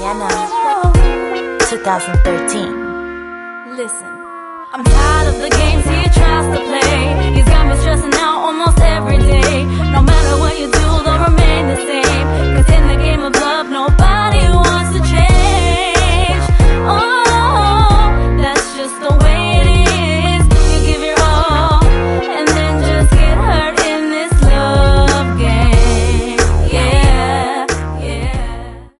Vienna, 2013. Listen, I'm tired of the games he tries